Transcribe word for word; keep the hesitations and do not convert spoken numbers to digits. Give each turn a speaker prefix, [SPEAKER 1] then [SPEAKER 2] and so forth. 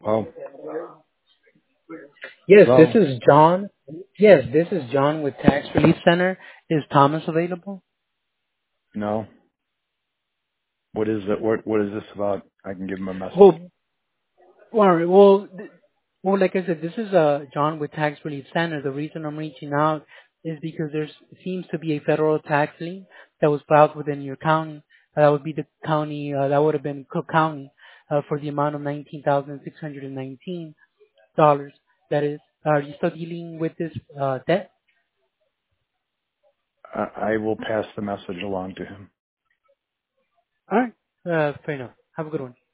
[SPEAKER 1] Oh,
[SPEAKER 2] Yes, this
[SPEAKER 1] hello?
[SPEAKER 2] is John. Yes, this is John with Tax Relief Center. Is Thomas available?
[SPEAKER 1] No. What is it? What What is this about? I can give him a message.
[SPEAKER 2] Well, all right. Well, th- well, like I said, this is uh, John with Tax Relief Center. The reason I'm reaching out is because there seems to be a federal tax lien that was filed within your county. Uh, that would be the county. Uh, that would have been Cook County uh, for the amount of nineteen thousand six hundred and nineteen dollars. That is. Are you still dealing with this uh, debt?
[SPEAKER 1] I, I will pass the message along to him.
[SPEAKER 2] All right. Uh, fair enough. Have a good one.